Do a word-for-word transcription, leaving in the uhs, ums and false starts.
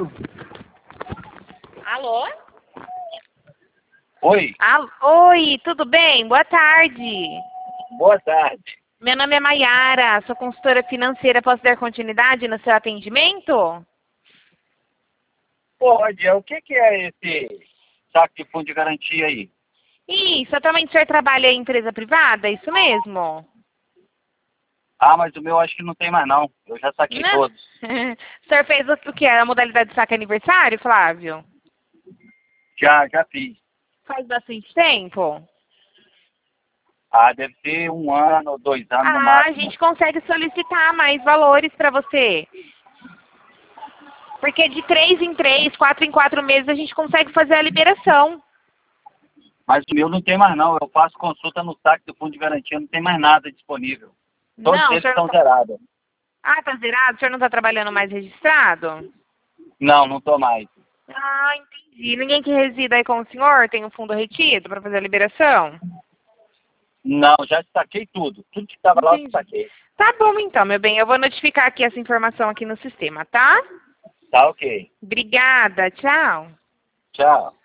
Alô? Oi. Al Oi, tudo bem? Boa tarde. Boa tarde. Meu nome é Maiara, sou consultora financeira. Posso dar continuidade no seu atendimento? Pode. O que, que é esse saque de fundo de garantia aí? Isso, atualmente o senhor trabalha em empresa privada, é isso mesmo? Ah, mas o meu acho que não tem mais não. Eu já saquei Não. todos. O senhor fez o o que? A modalidade de saque aniversário, Flávio? Já, já fiz. Faz bastante tempo? Ah, deve ter um ano ou dois anos no Ah, a máximo. gente consegue solicitar mais valores para você. Porque de três em três, quatro em quatro meses a gente consegue fazer a liberação. Mas o meu não tem mais não. Eu faço consulta no saque do fundo de garantia, não tem mais nada disponível. Todos Não, o eles senhor não estão tá... zerados. Ah, tá zerado? O senhor não está trabalhando mais registrado? Não, não tô mais. Ah, entendi. Ninguém que resida aí com o senhor tem um fundo retido para fazer a liberação? Não, já saquei tudo. Tudo que estava lá eu Entendi. saquei. Tá bom então, meu bem. Eu vou notificar aqui essa informação aqui no sistema, tá? Tá ok. Obrigada. Tchau. Tchau.